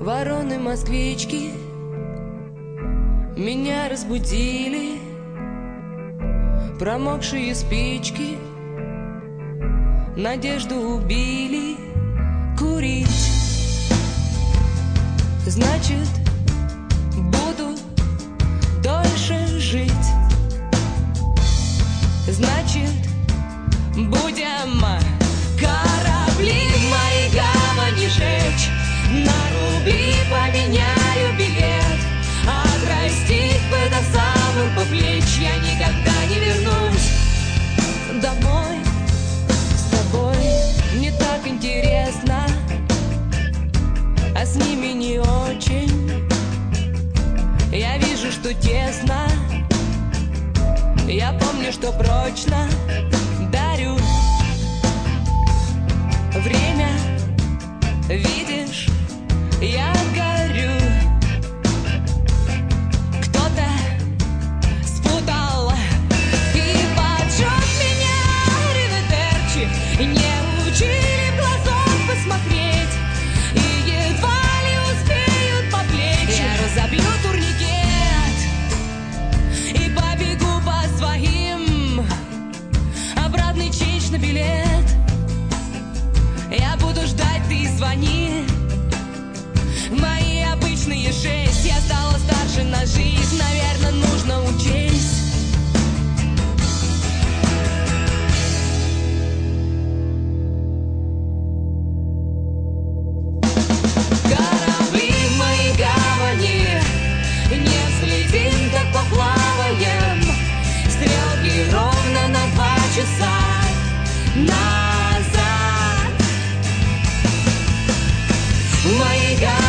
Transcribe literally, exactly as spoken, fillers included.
Вороны-москвички меня разбудили, промокшие спички надежду убили. Курить значит буду дольше жить, значит будем корабли в моей гавани жечь, на рубли поменяю билет, отрастить бы до самых по плеч. Я никогда не вернусь домой с тобой. Мне так интересно, а с ними не очень. Я вижу, что тесно, я помню, что прочно дарю время. Видишь, я горю. Кто-то спутал и поджег меня риведерчи. Не учили в глазок посмотреть, и едва ли успеют по плечи. Я разобью турникет и побегу по своим. Обратный ченч на билет. Я буду ждать, ты звони. Мои обычные шесть. Я стала старше на жизнь, наверное, нужно учесть. Корабли в моей гавани, не взлетим, так поплаваем. Стрелки ровно на два часа назад. В моей гавани